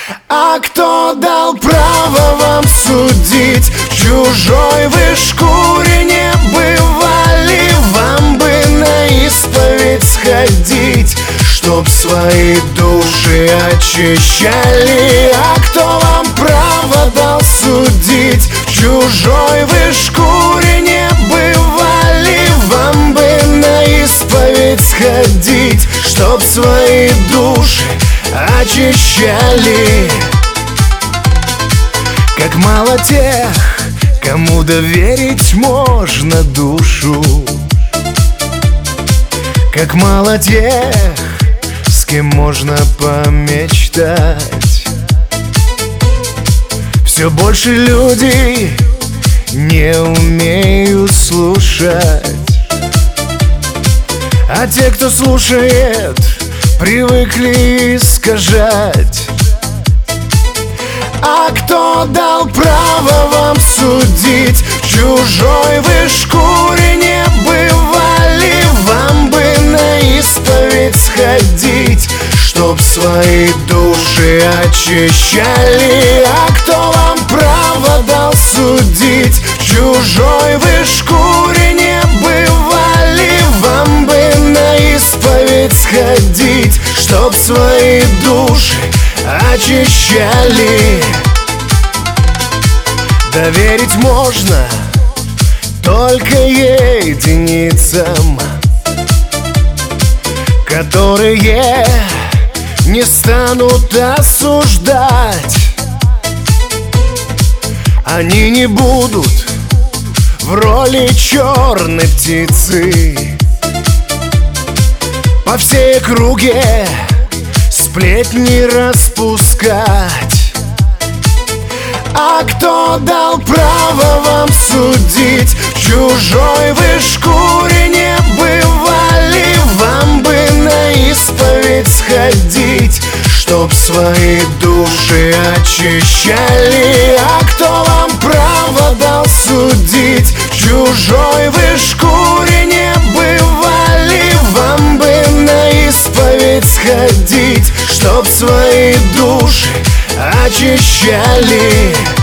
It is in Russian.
А кто дал право вам судить? В чужой вы шкуре не бывали. Вам бы на исповедь сходить, чтоб свои души очищали. А кто вам право дал судить? В чужой вы шкуре не бывали. Вам бы на исповедь сходить, чтоб свои души очищали. Как мало тех, кому доверить можно душу. Как мало тех, с кем можно помечтать. Все больше людей не умеют слушать, а те, кто слушает, привыкли искажать. А кто дал право вам судить? В чужой вы шкуре не бывали. Вам бы на исповедь сходить, чтоб свои души очищали. А кто вам право дал судить? В чужой вы шкуре не бывали. Вам бы на исповедь сходить, чтоб свои души очищали. Доверить можно только единицам, которые не станут осуждать. Они не будут в роли черной птицы по всей округе сплетни распускать. А кто дал право вам судить? В чужой вы шкуре не бывали. Вам бы на исповедь сходить, чтоб свои души очищали. А кто вам право дал судить? В чужой вы шкуре не бывали. Вам бы на исповедь сходить, чтоб свои души очищали.